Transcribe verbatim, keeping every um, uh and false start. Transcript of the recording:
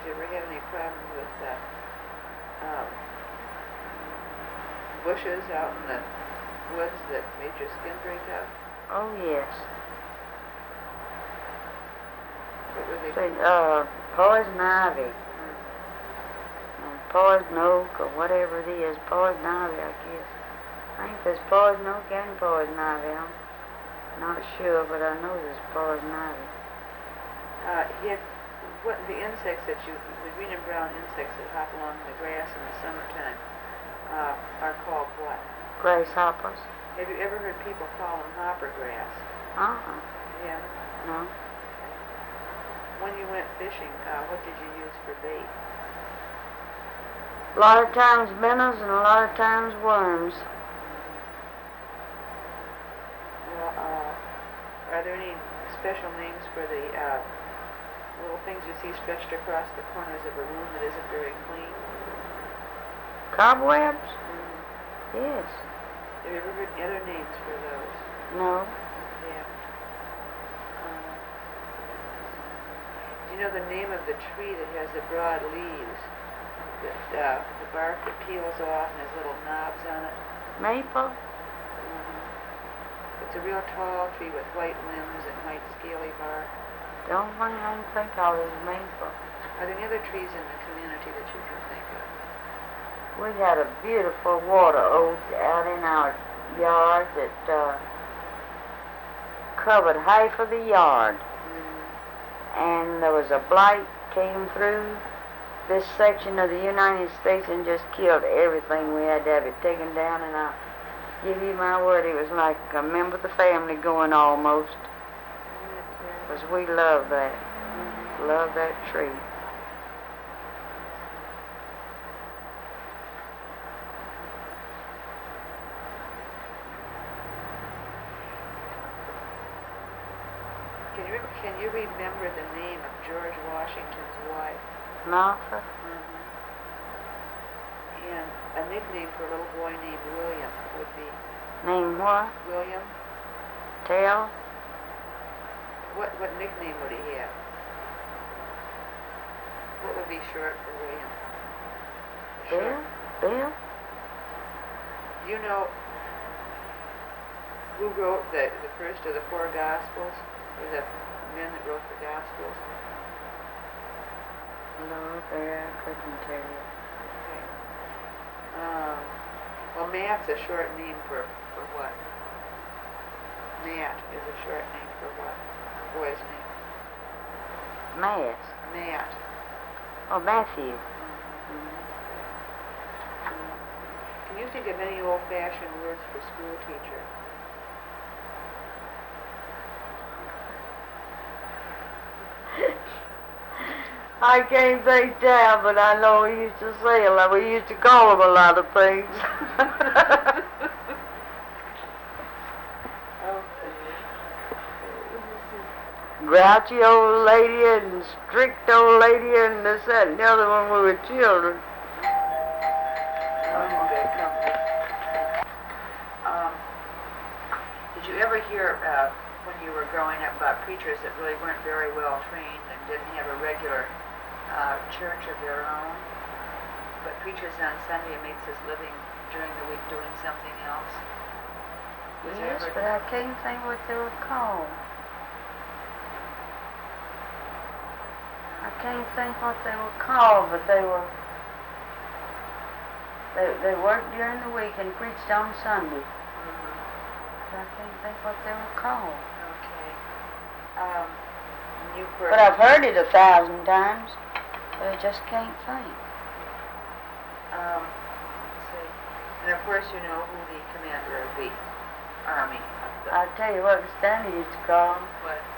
you ever have any problems with uh, um, bushes out in the woods that made your skin break out? Oh, yes. What were they? Say, uh, poison ivy. And poison oak, or whatever it is. Poison ivy, I guess. I think there's poison oak and poison ivy. I'm not sure, but I know there's poison ivy. Uh, yeah, what the insects that you, the green and brown insects that hop along the grass in the summertime, uh, are called what? Grasshoppers. Have you ever heard people call them hopper grass? Uh-uh. Yeah. No. When you went fishing, uh, what did you use for bait? A lot of times minnows and a lot of times worms. Well, uh, are there any special names for the uh, little things you see stretched across the corners of a room that isn't very clean? Cobwebs? Mm. Yes. Have you ever heard other names for those? No. Yeah. Uh, do you know the name of the tree that has the broad leaves? That, uh, the bark that peels off and has little knobs on it? Maple? Mm-hmm. It's a real tall tree with white limbs and white scaly bark. The only thing I can think of is maple. Are there any other trees in the community that you can think of? We had a beautiful water oak out in our yard that uh, covered half of the yard. Mm. And there was a blight came through this section of the United States and just killed everything. We had to have it taken down, and I'll give you my word, it was like a member of the family going almost. Because we love that. Mm-hmm. Love that tree. Can you, can you remember the name of George Washington's wife? Martha? Mm-hmm. And a nickname for a little boy named William would be? Name what? William. Tell? What what nickname would he have? What would be short for William? Bill? Bill? Do you know who wrote the, the first of the four Gospels? Or the men that wrote the Gospels? No, there, I couldn't tell you. Okay. Um, well, Matt's a short name for, for what? Matt is a short name for what? Boy's name. Matt. Matt. Oh, Matthew. Mm-hmm. Mm-hmm. Can you think of any old-fashioned words for school teacher? I can't think down, but I know we used to say a lot. We used to call them a lot of things. Grouchy old lady and strict old lady and this, that, and the other when we were children. Um, did you ever hear uh, when you were growing up about preachers that really weren't very well trained and didn't have a regular uh, church of their own? But preachers on Sunday makes his living during the week doing something else? Was Yes, ever... but I can't think what they were called. I can't think what they were called, but they were, they, they worked during the week and preached on Sunday. Mm-hmm. But I can't think what they were called. Okay. Um, you were... But I've heard it a thousand times, but I just can't think. Um, let's see. And of course you know who the commander of the army of the... I'll tell you what Stanley used to call 'em. What?